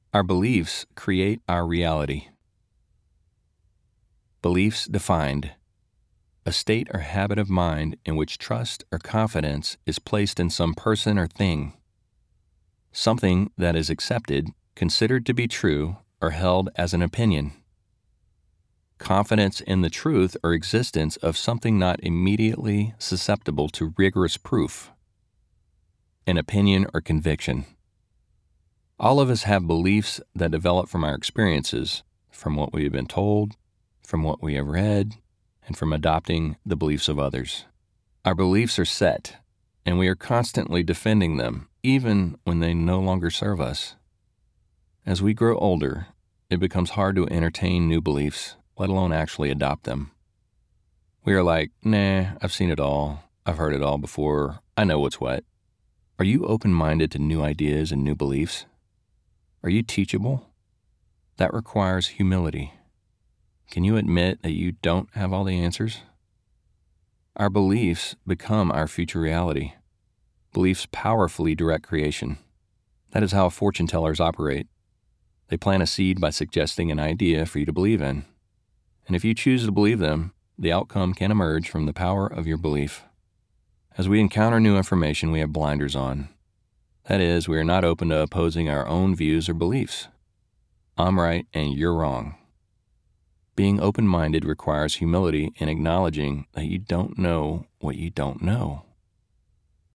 Our beliefs create our reality. Beliefs defined: a state or habit of mind in which trust or confidence is placed in some person or thing. Something that is accepted, considered to be true, or held as an opinion. Confidence in the truth or existence of something not immediately susceptible to rigorous proof. An opinion or conviction. All of us have beliefs that develop from our experiences, from what we have been told, from what we have read, and from adopting the beliefs of others. Our beliefs are set, and we are constantly defending them, even when they no longer serve us. As we grow older, it becomes hard to entertain new beliefs, let alone actually adopt them. We are like, nah, I've seen it all. I've heard it all before. I know what's what. Are you open-minded to new ideas and new beliefs? Are you teachable? That requires humility. Can you admit that you don't have all the answers? Our beliefs become our future reality. Beliefs powerfully direct creation. That is how fortune tellers operate. They plant a seed by suggesting an idea for you to believe in. And if you choose to believe them, the outcome can emerge from the power of your belief. As we encounter new information, we have blinders on. That is, we are not open to opposing our own views or beliefs. I'm right and you're wrong. Being open-minded requires humility in acknowledging that you don't know what you don't know.